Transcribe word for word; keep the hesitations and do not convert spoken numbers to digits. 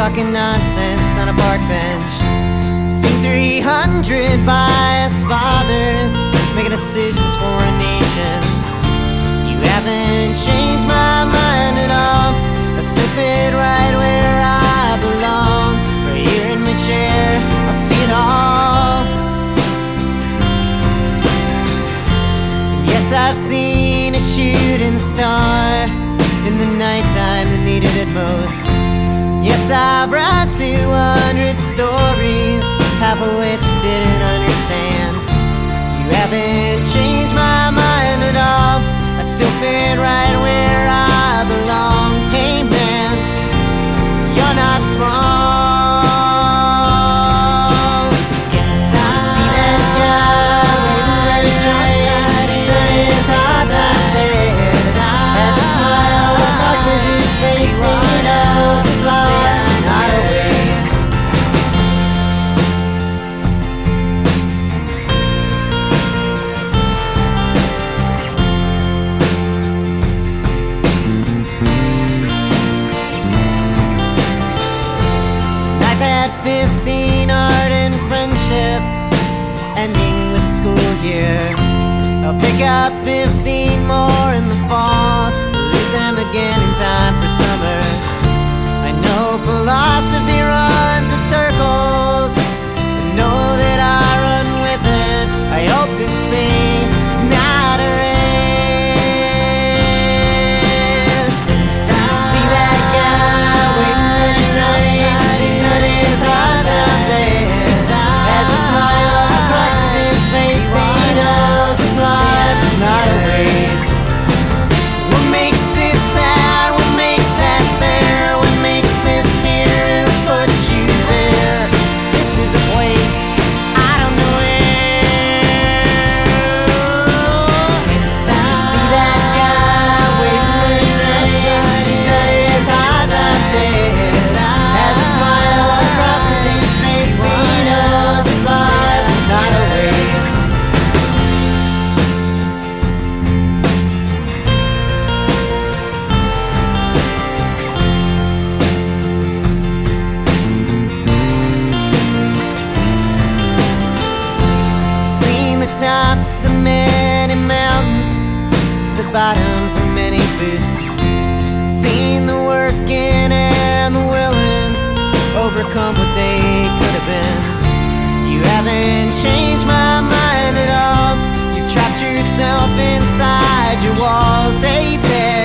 talking nonsense on a park bench. Seen three hundred biased fathers making decisions for a nation. You haven't changed my mind at all. I still fit right where I belong. Right here in my chair, I'll see it all. And yes, I've seen a shooting star in the nighttime that needed it most. Yes, I've read two hundred stories, half of which you didn't understand. You haven't changed my mind at all. I still fit right where I belong. Hey man, you're not small. Yes, I see that guy waiting outside. He's done his hard time test. Has a smile that crosses his face, and he knows his life's not a waste. Fifteen ardent friendships ending with the school year. I'll pick up fifteen more in the fall, lose them again in time for summer. I know philosophy runs in circles, I know that I run with it. I hope this thing is not a race. See that guy waiting for the train, he's done his hard time test. Has a smile that crosses his face, and he knows his life is not a waste. What makes this that? What makes that fair? What makes this here? Who put you there? This is a place I don't know where. You see that guy waiting for the train, he's done his hard time test. Has a smile that crosses his face, and he knows his life is not a waste. Seen the tops of many mountains, the bottoms of many boots. Seen the working and the willing overcome what they could have been. You haven't changed my mind at all. You've trapped yourself inside your walls. Hey, Ted,